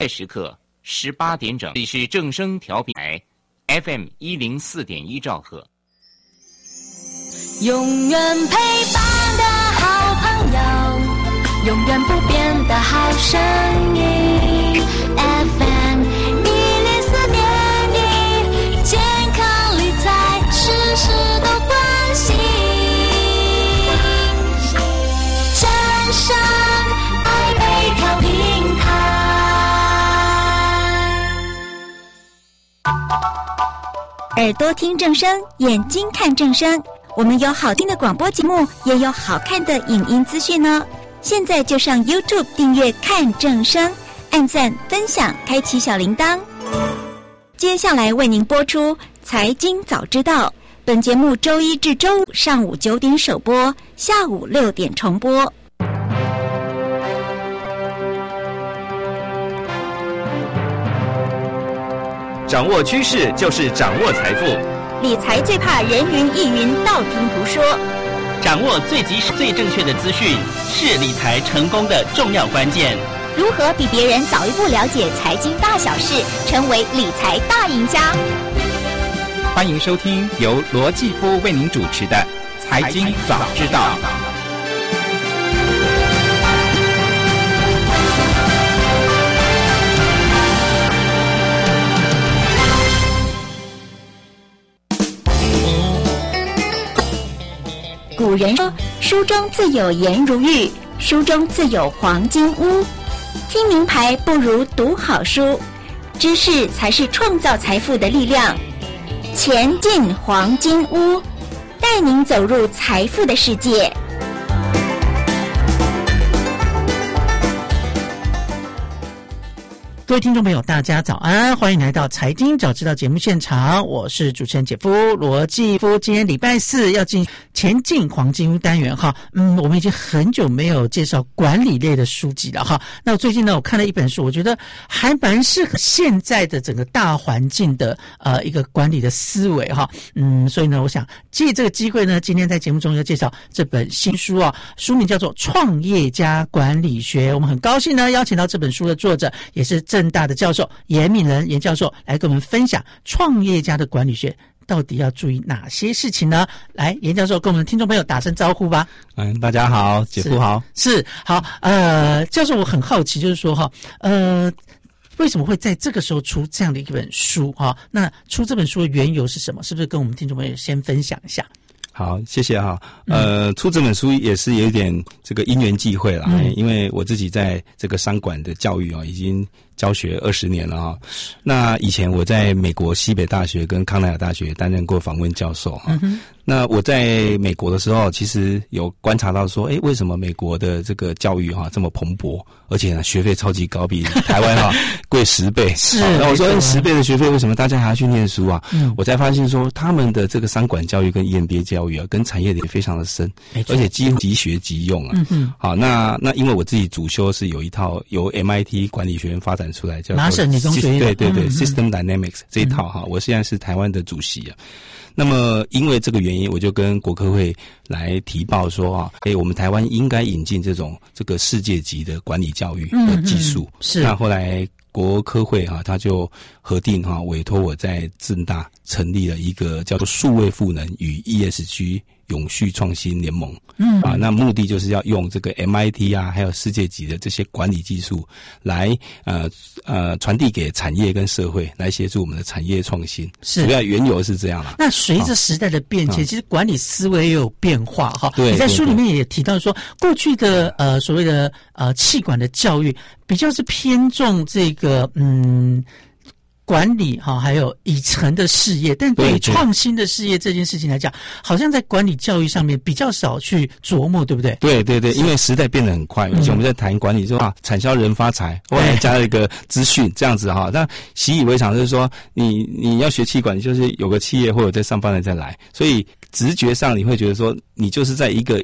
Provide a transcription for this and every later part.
时刻18点整，这里是正声调频台 FM 104.1兆赫。 永远陪伴的好朋友，永远不变的好声音 FM 104.1，健康理财事事都关心，正声爱美调平台。 耳朵听正声，眼睛看正声。我们有好听的广播节目，也有好看的影音资讯呢。现在就上 YouTube 订阅看正声，按赞分享，开启小铃铛。接下来为您播出财经早知道，本节目周一至周五上午9点首播，下午6点重播。 掌握趋势就是掌握财富， 理财最怕人云亦云，道听途说。 掌握最及时、最正确的资讯，是理财成功的重要关键。 如何比别人早一步了解财经大小事，成为理财大赢家？ 欢迎收听由罗继夫为您主持的《财经早知道》。 古人说：“书中自有颜如玉，书中自有黄金屋。”听名牌不如读好书，知识才是创造财富的力量。钱进黄金屋，带您走入财富的世界。 各位听众朋友，大家早安，欢迎来到财经早知道节目现场，我是主持人姐夫罗继夫。今天礼拜四要进前进黄金屋单元哈，我们已经很久没有介绍管理类的书籍了哈。那最近呢，我看了一本书，我觉得还蛮适合现在的整个大环境的一个管理的思维哈。所以呢，我想借这个机会呢，今天在节目中要介绍这本新书啊，书名叫做《创业家管理学》。我们很高兴呢，邀请到这本书的作者，也是政大的教授严敏仁严教授来跟我们分享创业家的管理学到底要注意哪些事情呢？来，严教授跟我们的听众朋友打声招呼吧。 大家好，姐夫好。 是好，教授，我很好奇，就是说哈，为什么会在这个时候出这样的一本书哈？那出这本书的缘由是什么？是不是跟我们听众朋友先分享一下？ 好，谢谢哈。出这本书也是有一点这个因缘际会啦，因为我自己在这个商管的教育已经教学20年了哈。那以前我在美国西北大学跟康奈尔大学担任过访问教授哈。那我在美国的时候，其实有观察到说，为什么美国的这个教育这么蓬勃，而且呢学费超级高，比台湾贵10倍。是。那我说10倍的学费，为什么大家还要去念书啊？我才发现说，他们的这个商管教育跟 EMBA 教育跟产业也非常的深，而且几乎即学即用啊。好，那因为我自己主修是有一套由 MIT 管理学院发展出来，叫麻省理工学院， 对，System Dynamics 这一套哈，我现在是台湾的主席啊。那么因为这个原因，我就跟国科会来提报说我们台湾应该引进这个世界级的管理教育的技术。是。那后来国科会他就核定委托我在政大成立了一个叫做数位赋能与 ESG 永续创新联盟。那目的就是要用这个 MIT 还有世界级的这些管理技术来传递给产业跟社会，来协助我们的产业创新。是。主要缘由是这样啦。 那随着时代的变迁，其实管理思维也有变化哈。对。你在书里面也提到说，过去的所谓的企管的教育比较是偏重这个管理还有以成的事业，但对于创新的事业这件事情来讲，好像在管理教育上面比较少去琢磨，对不对？ 对，因为时代变得很快，而且我们在谈管理说产销人发财，后来加了一个资讯这样子那习以为常，就是说你要学企管，你就是有个企业或者在上班的再来，所以直觉上你会觉得说，你就是在一个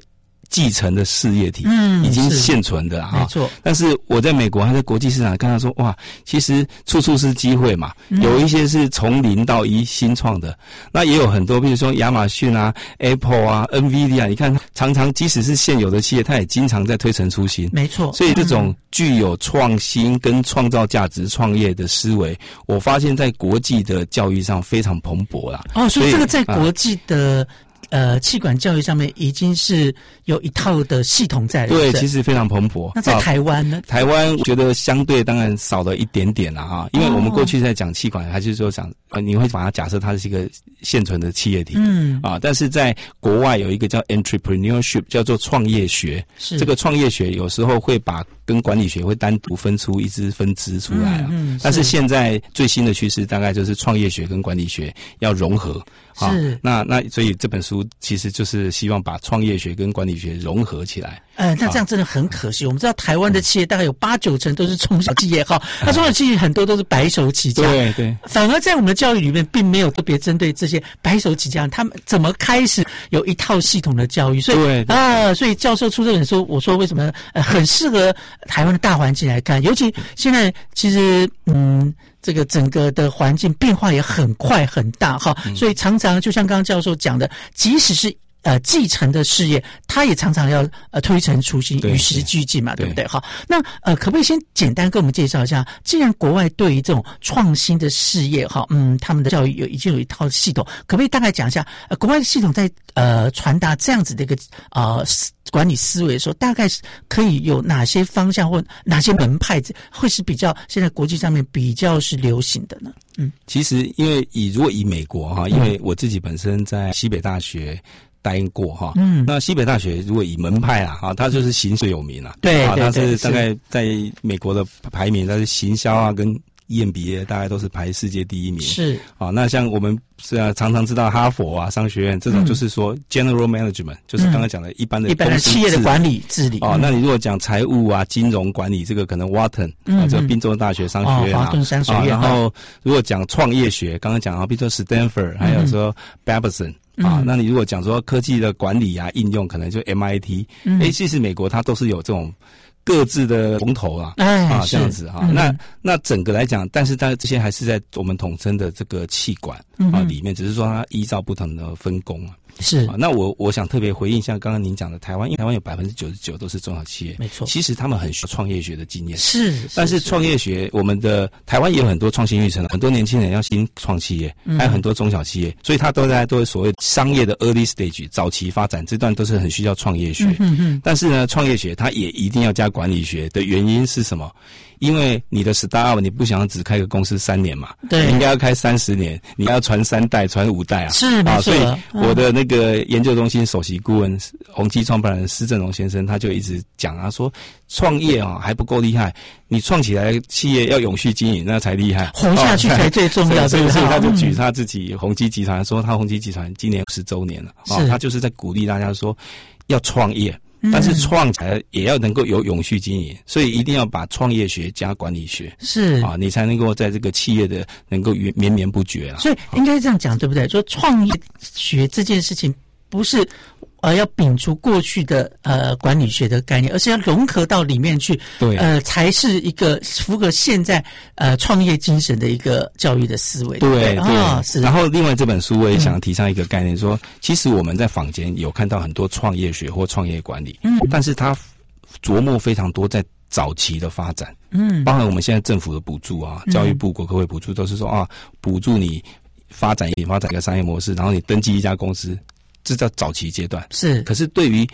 继承的事业体，已经现存的没错。 但是我在美国还在国际市场看到说，哇，其实处处是机会嘛，有一些是从0到1新创的，那也有很多，比如说亚马逊啊、Apple 啊、NVIDIA， 你看常常即使是现有的企业，它也经常在推陈出新。 没错。 所以这种具有创新跟创造价值创业的思维，我发现在国际的教育上非常蓬勃啦。 所以这个在国际的企管教育上面已经是有一套的系统在了。 对，其实非常蓬勃。 那在台湾呢？ 台湾我觉得相对当然少了一点点啦哈，因为我们过去在讲企管，还是说讲你会把它假设它是一个现存的企业体，但是在国外有一个叫 entrepreneurship， 叫做创业学。是这个创业学有时候会把跟管理学会单独分出一支分支出来啊。但是现在最新的趋势大概就是创业学跟管理学要融合。是，那所以这本书其实就是希望把创业学跟管理学融合起来。 那这样真的很可惜。我们知道台湾的企业大概有8-9成都是中小企业哈，那中小企业很多都是白手起家。对。反而在我们的教育里面，并没有特别针对这些白手起家，他们怎么开始有一套系统的教育。所以所以教授出这本书，我说为什么很适合台湾的大环境来看，尤其现在其实这个整个的环境变化也很快很大哈，所以常常就像刚刚教授讲的，即使是继承的事业，他也常常要推陈出新，与时俱进嘛，对不对？好，那可不可以先简单跟我们介绍一下，既然国外对于这种创新的事业哈，他们的教育已经有一套系统，可不可以大概讲一下国外的系统在传达这样子的一个管理思维的时候，大概是可以有哪些方向或哪些门派会是比较现在国际上面比较是流行的呢？ 其实因为如果以美国哈，因为我自己本身在西北大学待过哈，那西北大学如果以门派它就是行最有名啊， 对， 它是大概在美国的排名，它是行销跟EMBA 大概都是排世界第1名。 是那像我们常常知道哈佛商学院这种，就是说 General Management， 就是刚刚讲的一般的企业的管理治理。 那你如果讲财务金融管理，这个可能 Wharton 这个宾州大学商学院华顿商学院。 然后如果讲创业学，刚刚讲比如说 Stanford， 还有说 Babson。那你如果讲说科技的管理应用，可能就 MIT。其实美国它都是有这种各自的龙头这样子那整个来讲，但是当然这些还是在我们统称的这个企管里面，只是说它依照不同的分工是那我想特别回应一下刚刚您讲的台湾，因为台湾有99%都是中小企业， 没错。 其实他们很需要创业学的经验， 但是创业学，我们的台湾也有很多创新育成，很多年轻人要新创企业，还有很多中小企业，所以他都是所谓商业的 early stage 早期发展这段都是很需要创业学。但是呢，创业学它也一定要加管理学的原因是什么？因为你的 startup 你不想只开个公司3年嘛，对，你应该要开30年，你要传3代、传5代是没错。 所以我的那个研究中心首席顾问宏基创办人施正荣先生，他就一直讲说创业还不够厉害，你创起来企业要永续经营那才厉害， 活下去才最重要。 所以他就举他自己宏基集团说，他宏基集团今年10周年了他就是在鼓励大家说要创业。但是创起来也要能够有永续经营，所以一定要把创业学加管理学，你才能够在这个企业的能够绵绵不绝所以应该这样讲，对不对？说创业学这件事情不是要摒除过去的管理学的概念，而是要融合到里面去，对，才是一个符合现在创业精神的一个教育的思维。 对，是。然后另外这本书我也想提倡一个概念，说其实我们在坊间有看到很多创业学或创业管理，但是它琢磨非常多在早期的发展，包含我们现在政府的补助教育部、国科会补助都是说补助你发展一个商业模式，然后你登记一家公司。这叫早期阶段，可是对于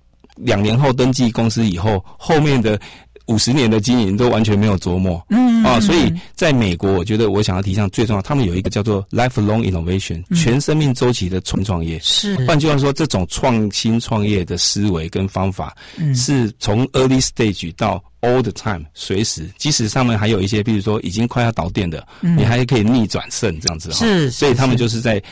2年后登记公司以后，后面的50年的经营都完全没有琢磨，所以在美国，我觉得我想要提倡最重要，他们有一个叫做 lifelong innovation，全生命周期的创业。换句话说，这种创新创业的思维跟方法，是从 early stage 到 all the time， 随时，即使上面还有一些，比如说已经快要倒店的，你还可以逆转胜这样子所以他们就是在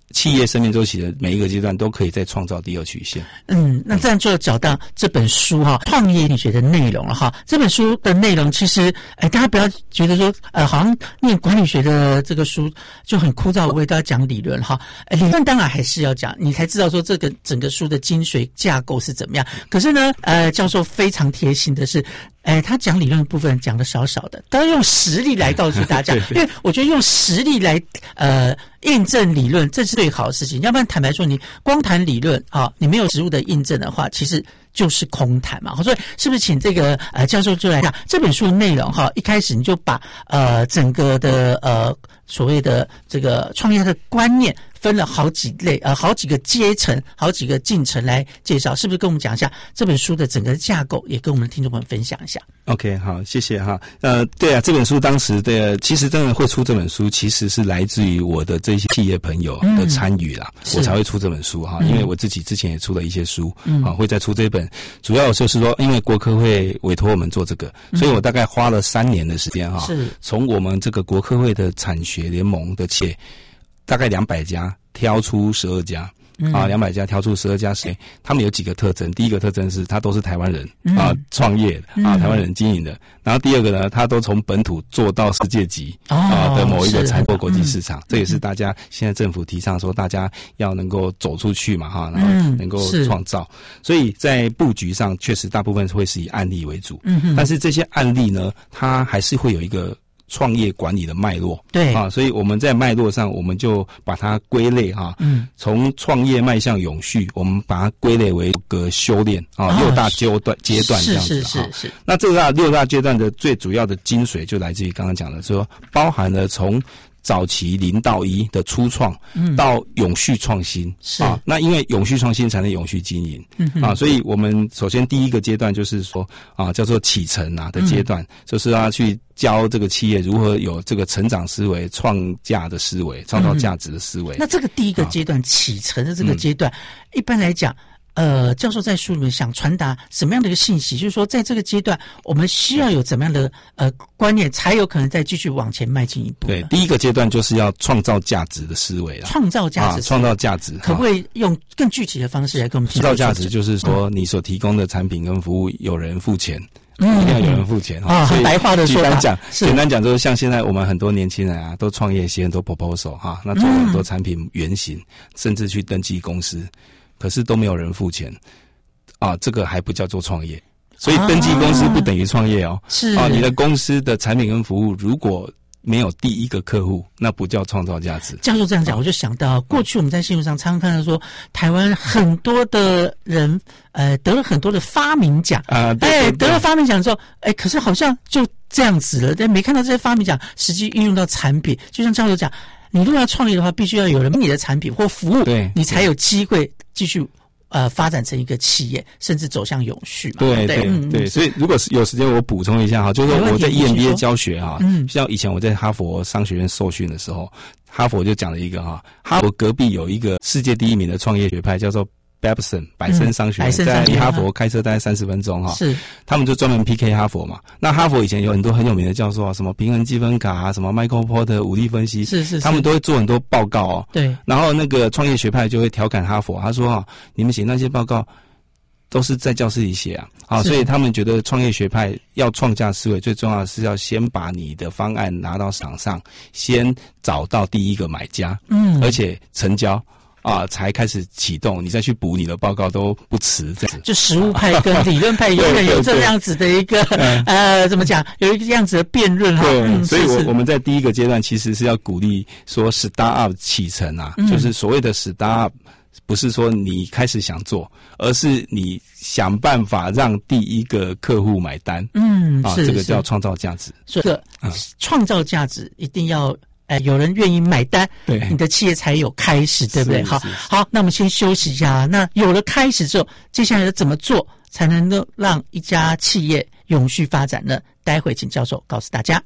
企业生命周期的每一个阶段都可以再创造第二曲线。 那这样就找到这本书哈，创业力学的内容了哈。这本书的内容其实，大家不要觉得说，好像念管理学的这个书就很枯燥无味，都要讲理论哈。理论当然还是要讲，你才知道说这个整个书的精髓架构是怎么样。可是呢，教授非常贴心的是。他讲理论的部分讲的少少的，都要用实例来告诉大家，因为我觉得用实例来印证理论，这是最好的事情。要不然坦白说，你光谈理论啊，你没有实物的印证的话，其实就是空谈嘛。所以是不是请这个教授就来讲这本书的内容哈？一开始你就把整个的所谓的这个创业的观念分了好几类好几个阶层、好几个进程来介绍，是不是跟我们讲一下这本书的整个架构，也跟我们的听众朋友分享一下 ？OK， 好，谢谢哈。对啊，这本书当时的其实真的会出这本书，其实是来自于我的这些企业朋友的参与啦，我才会出这本书哈。因为我自己之前也出了一些书，会再出这本，主要就是说，因为国科会委托我们做这个，所以我大概花了3年的时间哈，从我们这个国科会的产学联盟的企业，大概200家挑出12家。200家挑出12家，他们有几个特征？第一个特征是他都是台湾人创业的台湾人经营的。然后第二个呢，他都从本土做到世界级的某一个采购国际市场，这也是大家现在政府提倡说大家要能够走出去嘛然后能够创造。所以在布局上确实大部分会是以案例为主，但是这些案例呢，它还是会有一个创业管理的脉络，对所以我们在脉络上，我们就把它归类从创业迈向永续，我们把它归类为个修炼6大阶段这样子是。那这个6大阶段的最主要的精髓，就来自于刚刚讲的说，包含了从早期0到1的初创，到永续创新那因为永续创新才能永续经营所以我们首先第一个阶段就是说叫做启程的阶段，就是要去教这个企业如何有这个成长思维、创价的思维、创造价值的思维。 那这个第一个阶段启程的这个阶段，一般来讲。教授在书里面想传达什么样的一个信息？就是说，在这个阶段，我们需要有怎么样的观念，才有可能再继续往前迈进一步。 对，第一个阶段就是要创造价值的思维啦。 创造价值， 创造价值， 可不可以用更具体的方式来跟我们创造价值？就是说，你所提供的产品跟服务，有人付钱。一定要有人付钱所以白话的说法， 简单讲就是像现在我们很多年轻人都创业写很多 proposal 那做了很多产品原型，甚至去登记公司。可是都没有人付钱这个还不叫做创业。所以登记公司不等于创业是你的公司的产品跟服务如果没有第一个客户，那不叫创造价值。 教授这样讲，我就想到过去我们在新闻上常常看到说，台湾很多的人得了很多的发明奖得了发明奖之后可是好像就这样子了，但没看到这些发明奖实际运用到产品。就像教授讲，你如果要创业的话，必须要有人买你的产品或服务，对，你才有机会继续发展成一个企业，甚至走向永续嘛。 对，所以如果是有时间，我补充一下就是我在 EMBA 教学像以前我在哈佛商学院受训的时候，哈佛就讲了一个哈佛隔壁有一个世界第1名的创业学派，叫做Babson 百森商学院，在离哈佛开车大概30分钟是，他们就专门 PK 哈佛嘛。那哈佛以前有很多很有名的教授什么平衡积分卡什么 Michael Porter 武力分析，是，他们都会做很多报告对。然后那个创业学派就会调侃哈佛，他说你们写那些报告都是在教室里写所以他们觉得创业学派要创价思维，最重要的是要先把你的方案拿到场上，先找到第一个买家，而且成交。才开始启动，你再去补你的报告都不迟。这样子， 就实务派跟理论派永远有这样子的一个怎么讲？有一个这样子的辩论所以我们在第一个阶段其实是要鼓励说 startup 启程就是所谓的 startup， 不是说你开始想做，而是你想办法让第一个客户买单。这个叫创造价值。 所以创造价值一定要。有人愿意买单，对，你的企业才有开始，对不对？好，那我们先休息一下。那有了开始之后，接下来怎么做才能够让一家企业永续发展呢？待会请教授告诉大家。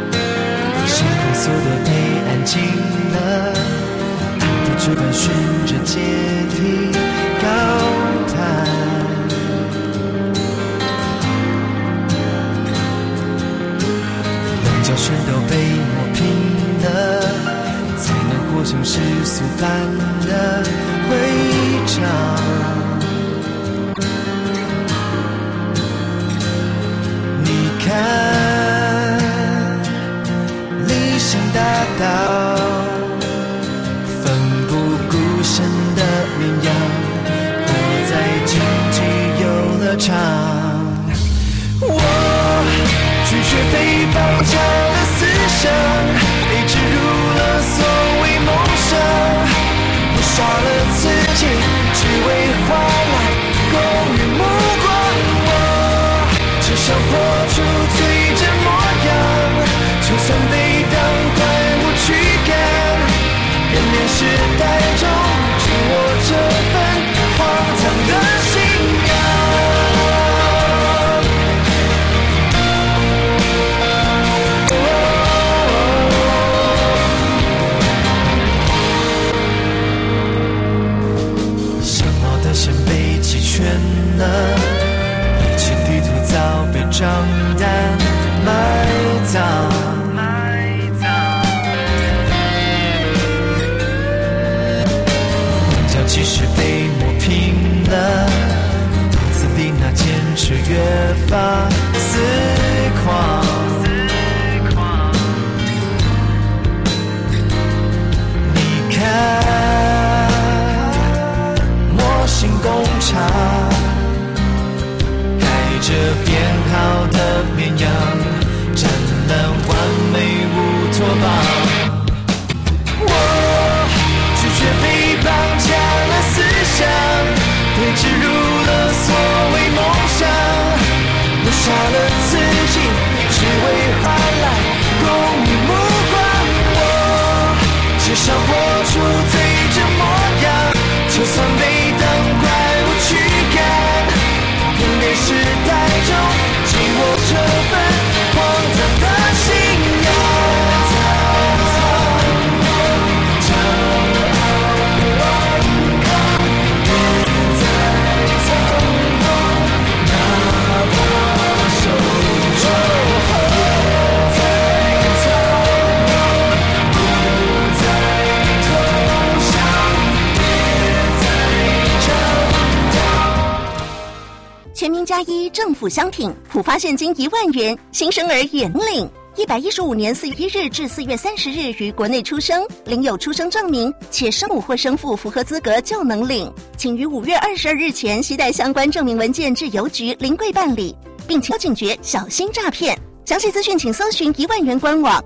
星空色的被安静了，爱的剧本循着阶梯高台，棱角全都被磨平了，才能活成世俗般的徽章。你看理想大道，奋不顾身的绵羊，活在经济游乐场。我拒绝被绑架的思想，被植入了所谓梦想。我杀了自己，只为换来公允目光。我只想活出最真模样，就算被当怪物驱赶，人类时代中只我这份荒唐的信仰。想猫的线被弃圈了，一切地图早被账单埋葬。其实被磨平了，肚子里那坚持越发死狂。你看模型工厂开着编号的绵羊，沾了完美乌托邦。拒绝被绑架了思想，被植入了所谓梦想。我杀了自己，只为换来公允目光。我只想活出最真模样，就算被当怪物驱赶，人类时代中紧握这份荒唐的信仰。 全民+1政府相挺，普发现金1万元，新生儿也能领。115年4月1日至4月30日于国内出生，领有出生证明，且生母或生父符合资格就能领。请于5月22日前携带相关证明文件至邮局临柜办理，并且警觉小心诈骗。详细资讯请搜寻1万元官网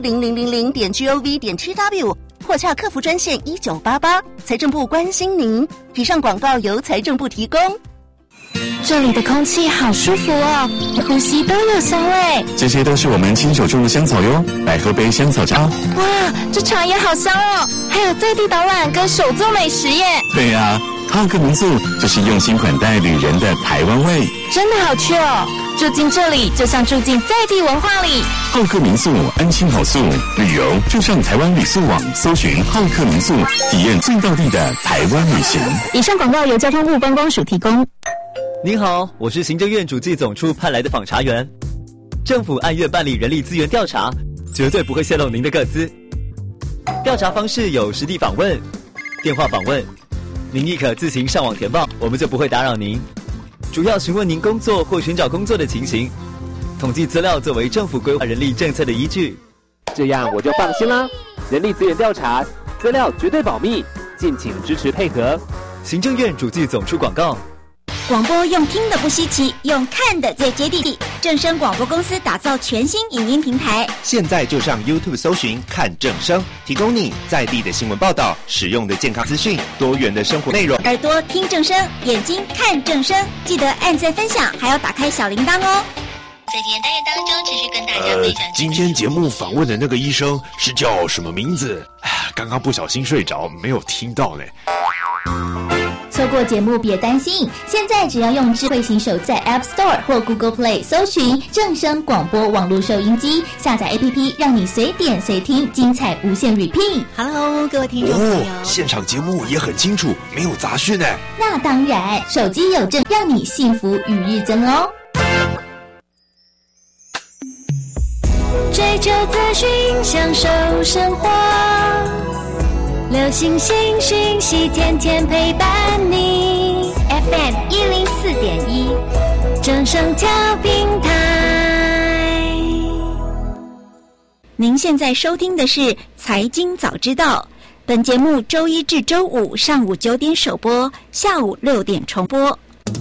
10000.gov.tw 或洽客服专线1988。财政部关心您。以上广告由财政部提供。 这里的空气好舒服哦，呼吸都有香味。 这些都是我们亲手种的香草哟，来喝杯香草茶。 哇，这茶也好香哦，还有在地导览跟手作美食耶。 对呀，浩客民宿就是用心款待旅人的台湾味， 真的好去哦。住进这里就像住进在地文化里。 浩客民宿安心好宿，旅游就上台湾旅宿网搜寻浩客民宿，体验最道地的台湾旅行。 以上广告由交通部观光署提供。 您好，我是行政院主计总处派来的访查员。政府按月办理人力资源调查，绝对不会泄露您的个资。调查方式有实地访问、电话访问，您亦可自行上网填报，我们就不会打扰您。主要询问您工作或寻找工作的情形，统计资料作为政府规划人力政策的依据。 这样我就放心啦。人力资源调查资料绝对保密，敬请支持配合。 行政院主计总处广告。 广播用听的不稀奇，用看的最接地气。正声广播公司打造全新影音平台， 现在就上 YouTube 搜寻看正声，提供你在地的新闻报道、实用的健康资讯、多元的生活内容。 耳朵听正声，眼睛看正声，记得按赞分享，还要打开小铃铛哦。 在今天单元当中，持续跟大家分享。 今天节目访问的那个医生是叫什么名字？刚刚不小心睡着，没有听到呢。 错过节目别担心，现在只要用智慧型手在 App Store 或 Google Play 搜寻正声广播网络收音机，下载 APP 让你随点随听，精彩无限 repeat。Hello， 各位听众朋友， 现场节目也很清楚，没有杂讯哎。 那当然，手机有证，让你幸福与日增哦。 追求资讯，享受生活，流行新讯息，天天陪伴你。FM 104.1，正声调频台。 您现在收听的是《财经早知道》，本节目周一至周五上午9点首播，下午6点重播。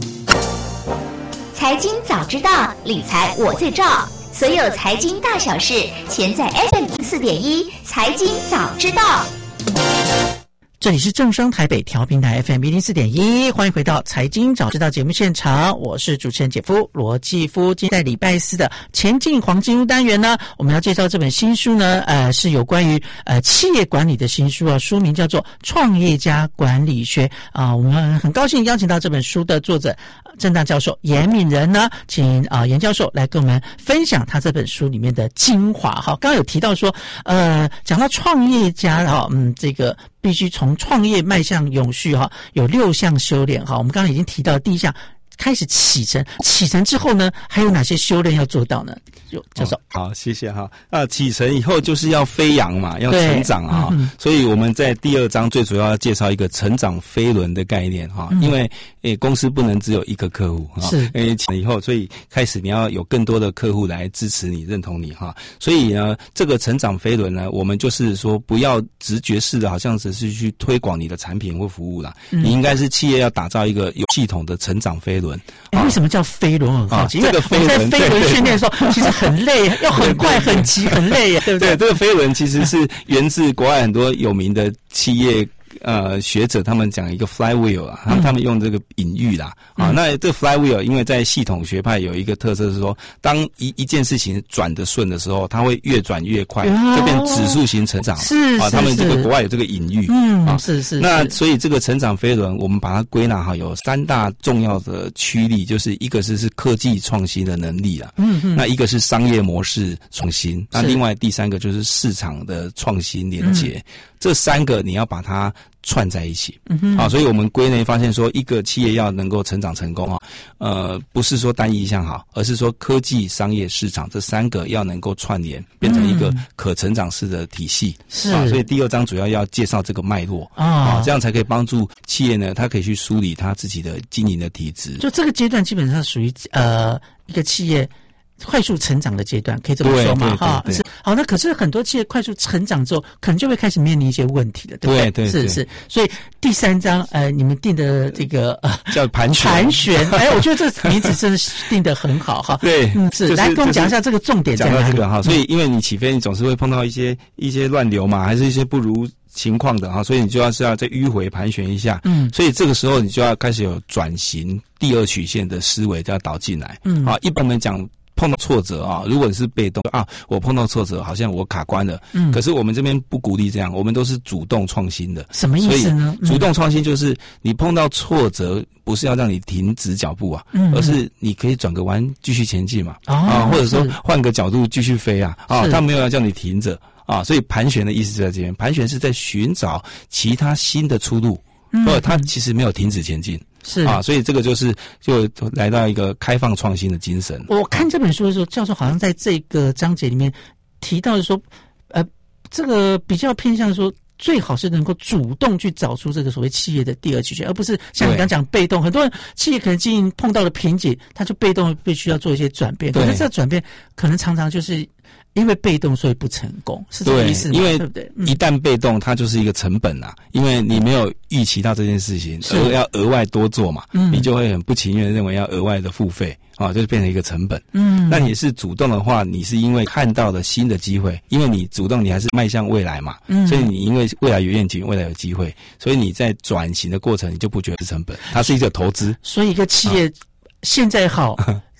财经早知道，理财我最照。所有财经大小事，全在 FM 4.1财经早知道。 这里是正声台北调频台 FM 104.1，欢迎回到财经早知道节目现场，我是主持人姐夫罗继夫。今天在礼拜四的前进黄金屋单元呢，我们要介绍这本新书呢，是有关于企业管理的新书啊，书名叫做《创业家管理学》啊。我们很高兴邀请到这本书的作者政大教授严敏仁呢，请严教授来跟我们分享他这本书里面的精华。好，刚刚有提到说，讲到创业家哈，这个必须从创业迈向永续哈，有6项修炼哈。我们刚刚已经提到第1项，开始启程，启程之后呢，还有哪些修炼要做到呢？教授， 好，谢谢哈。启程以后就是要飞扬嘛，要成长啊。所以我们在第2章最主要要介绍一个成长飞轮的概念哈，因为公司不能只有一个客户哈，以后所以开始你要有更多的客户来支持你、认同你哈。所以呢，这个成长飞轮呢，我们就是说不要直觉式的，好像只是去推广你的产品或服务啦。你应该是企业要打造一个有系统的成长飞轮。 为什么叫飞轮？很好奇，因为我在飞轮训练的时候，其实很累，要很快、很急、很累，对不对？ 对，这个飞轮其实是源自国外很多有名的企业学者，他们讲一个 flywheel 啊，他们用这个隐喻啦。那这个 flywheel 因为在系统学派有一个特色是说，当一件事情转得顺的时候，它会越转越快，就变指数型成长。 是他们这个国外有这个隐喻。 是。 那所以这个成长飞轮，我们把它归纳好，有3大重要的驱力，就是一个是科技创新的能力啊，那一个是商业模式创新，那另外第3个就是市场的创新连结。这3个你要把它串在一起。所以我们归类发现说，一个企业要能够成长成功不是说单一项好，而是说科技、商业、市场这3个要能够串联，变成一个可成长式的体系。所以第2章主要介绍这个脉络这样才可以帮助企业呢，它可以去梳理它自己的经营的体质。 就这个阶段基本上属于一个企业快速成长的阶段，可以这么说吗？哈，是。好，那可是很多企业快速成长之后，可能就会开始面临一些问题了，对不对？对。是。所以第3章，你们定的这个叫盘旋。 我觉得这个名字真的是定得很好哈。 对， 是。来跟我们讲一下这个重点在哪里？ 讲到这个哈，所以因为你起飞，你总是会碰到一些乱流嘛，还是一些不如情况的哈，所以你就要再迂回盘旋一下。所以这个时候你就要开始有转型第2曲线的思维就要导进来。一般我们讲碰到挫折如果你是被动我碰到挫折好像我卡关了，可是我们这边不鼓励这样，我们都是主动创新的。 什么意思呢？ 主动创新就是你碰到挫折不是要让你停止脚步而是你可以转个弯继续前进嘛，或者说换个角度继续飞他没有要叫你停着所以盘旋的意思就在这边，盘旋是在寻找其他新的出路，或者它其实没有停止前进。 是所以这个就来到一个开放创新的精神。 我看这本书的时候，教授好像在这个章节里面提到的说，这个比较偏向说，最好是能够主动去找出这个所谓企业的第2曲线，而不是像你刚讲被动。很多人企业可能经营碰到了瓶颈，他就被动必须要做一些转变，可是这转变可能常常就是因为被动所以不成功，是这个意思吗？ 因为对不对？ 一旦被动，它就是一个成本因为你没有预期到这件事情，要额外多做嘛，你就会很不情愿认为要额外的付费就是变成一个成本。那你是主动的话，你是因为看到了新的机会，因为你主动，你还是迈向未来嘛，所以你因为未来有愿景，未来有机会，所以你在转型的过程，你就不觉得是成本，它是一个投资。 所以一个企业现在好。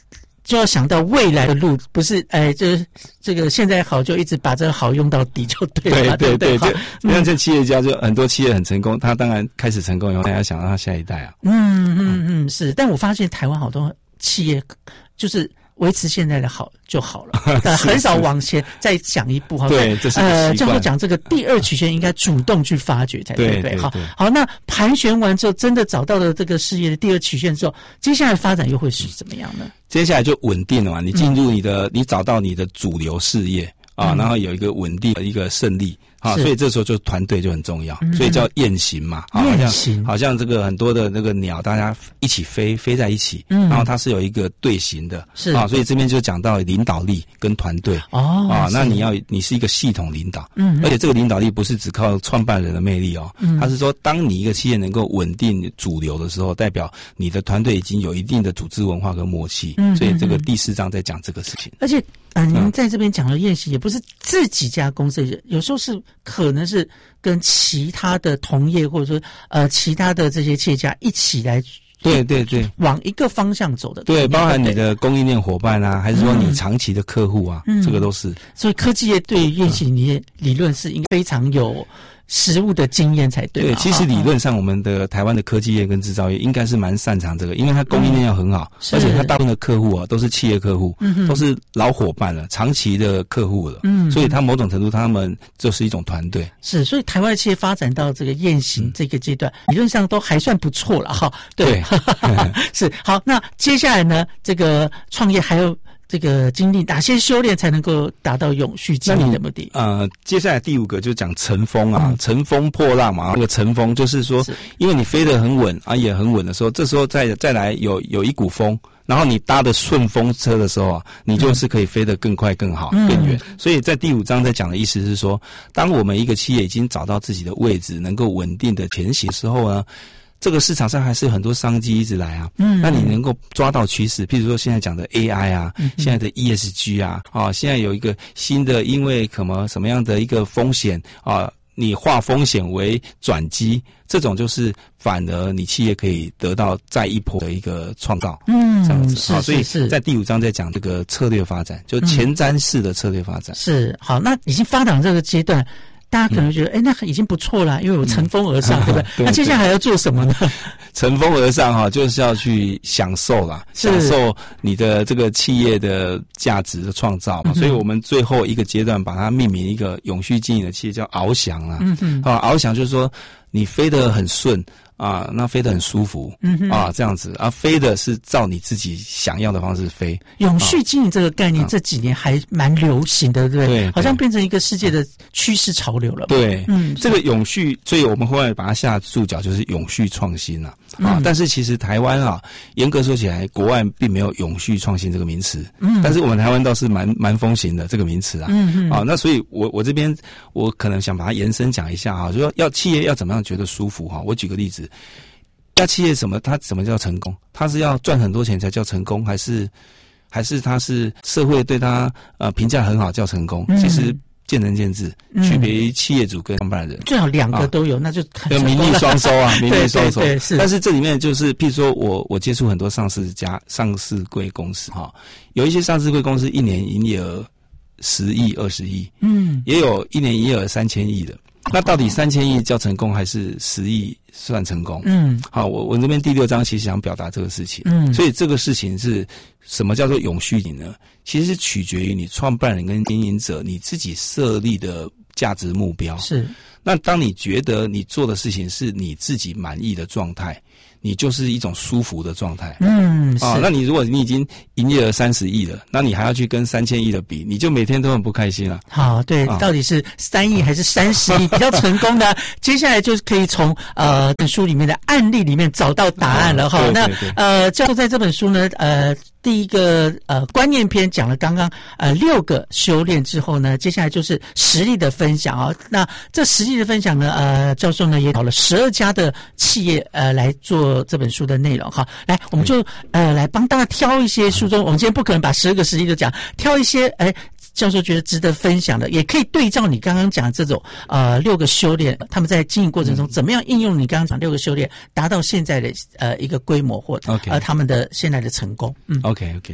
就要想到未来的路，不是就是这个现在好就一直把这个好用到底就对了，对对。像这企业家就很多企业很成功，他当然开始成功以后，他要想到他下一代啊。 是。但我发现台湾好多企业就是维持现在的好就好了，很少往前再想一步。 对，这是习惯。 教授讲这个第二曲线应该主动去发掘才对，对。好，那盘旋完之后，真的找到了这个事业的第二曲线之后，接下来发展又会是怎么样呢？ 接下来就稳定了嘛，你进入你找到你的主流事业啊，然后有一个稳定的一个胜利。所以这时候就团队就很重要，所以叫雁行嘛，好像这个很多的那个鸟，大家一起飞在一起，然后它是有一个队形的，所以这边就讲到领导力跟团队那你是一个系统领导，而且这个领导力不是只靠创办人的魅力他是说当你一个企业能够稳定主流的时候，代表你的团队已经有一定的组织文化跟默契，所以这个第4章在讲这个事情。 而且您在这边讲的雁行也不是自己家公司，有时候是可能是跟其他的同业或者说其他的这些企业家一起来， 对， 往一个方向走的， 对，包含你的供应链伙伴啊，还是说你长期的客户啊，这个都是。 所以科技业对雁行理论是应该非常有实务的经验才对。 对，其实理论上我们的台湾的科技业跟制造业应该是蛮擅长这个，因为它供应链要很好，而且它大部分的客户都是企业客户，都是老伙伴了，长期的客户了，所以它某种程度他们就是一种团队。 是，所以台湾企业发展到这个雁行这个阶段，理论上都还算不错了哈。对，是。好，那接下来呢，这个创业还有这个经历哪些修炼才能够达到永续经营的目的？ 接下来第5个就讲乘风啊，乘风破浪嘛。那个乘风就是说，因为你飞得很稳啊，也很稳的时候，这时候再来有一股风，然后你搭的顺风车的时候啊，你就是可以飞得更快、更好、更远。所以在第5章在讲的意思是说，当我们一个企业已经找到自己的位置，能够稳定的前行的时候呢，这个市场上还是很多商机一直来啊，那你能够抓到趋势，譬如说现在讲的 AI 啊，现在的 ESG 啊，现在有一个新的，因为什么样的一个风险啊，你化风险为转机，这种就是反而你企业可以得到再一波的一个创造，这样子。所以在第5章在讲这个策略发展，就前瞻式的策略发展。 是，好，那已经发展这个阶段。大家可能觉得，那已经不错了，因为我乘风而上，对不对？那接下来还要做什么呢？ 乘风而上就是要去享受啦，享受你的这个企业的价值的创造嘛。所以我们最后一个阶段把它命名一个永续经营的企业叫翱翔啦。翱翔就是说你飞得很顺啊，那飞得很舒服，这样子啊，飞的是照你自己想要的方式飞。 永续经营这个概念这几年还蛮流行的，对不对？好像变成一个世界的趋势潮流了。 对，这个永续，所以我们后来把它下注脚就是永续创新了但是其实台湾严格说起来，国外并没有永续创新这个名词，但是我们台湾倒是蛮风行的这个名词那所以我这边我可能想把它延伸讲一下就说企业要怎么样觉得舒服我举个例子。要企业它什么叫成功？它是要赚很多钱才叫成功，还是它是社会对它评价很好叫成功？其实见仁见智，区别于企业主跟创办人。 最好2个都有，那就名利双收名利双收。 对，是。 但是这里面就是，譬如说我接触很多上市柜公司有一些上市柜公司一年营业额10亿、20亿，也有一年营业额3000亿的。那到底3000亿叫成功，还是10亿算成功？我这边第6章其实想表达这个事情。所以这个事情是什么叫做永续呢？其实是取决于你创办人跟经营者你自己设立的价值目标。 是。 那当你觉得你做的事情是你自己满意的状态，你就是一种舒服的状态。那你如果你已经营业额30亿了，那你还要去跟3000亿的比，你就每天都很不开心了。 好，对，到底是3亿还是30亿比较成功呢？接下来就是可以从本书里面的案例里面找到答案了那教授在这本书呢第一个观念篇讲了刚刚6个修炼之后呢，接下来就是实例的分享那这实例的分享呢教授呢也找了12家的企业来做这本书的内容来我们就来帮大家挑一些书中，我们今天不可能把12个实例都讲，挑一些教授觉得值得分享的，也可以对照你刚刚讲这种6个修炼，他们在经营过程中怎么样应用你刚刚讲6个修炼，达到现在的一个规模或他们的现在的成功。 OK，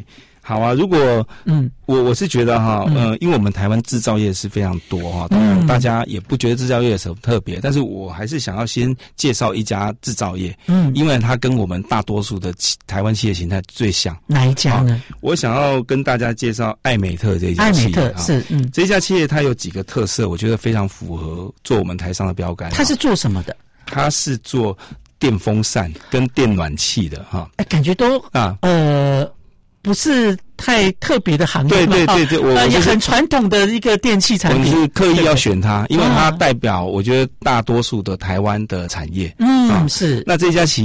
好啊，如果我是觉得哈，因为我们台湾制造业是非常多哈，当然大家也不觉得制造业有什么特别，但是我还是想要先介绍一家制造业，因为它跟我们大多数的台湾企业形态最像。 哪一家呢？ 我想要跟大家介绍艾美特这一家企业。 艾美特是这一家企业它有几个特色，我觉得非常符合做我们台商的标杆。 它是做什么的？ 它是做电风扇跟电暖气的哈。 感觉都不是太特别的行业， 对，我也很传统的一个电器产品。 我是刻意要选它，因为它代表我觉得大多数的台湾的产业。 是。 那这家企